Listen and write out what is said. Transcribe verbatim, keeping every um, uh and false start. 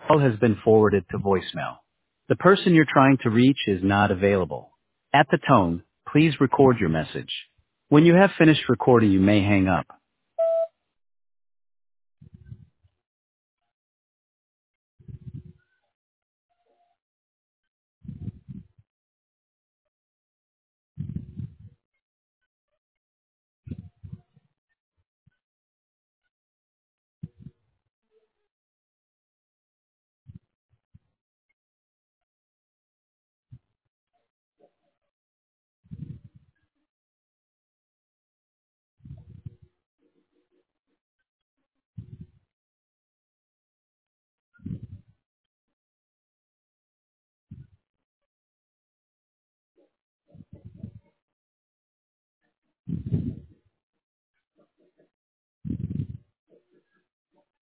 call has been forwarded to voicemail. The person you're trying to reach is not available. At the tone, please record your message. When you have finished recording, you may hang up.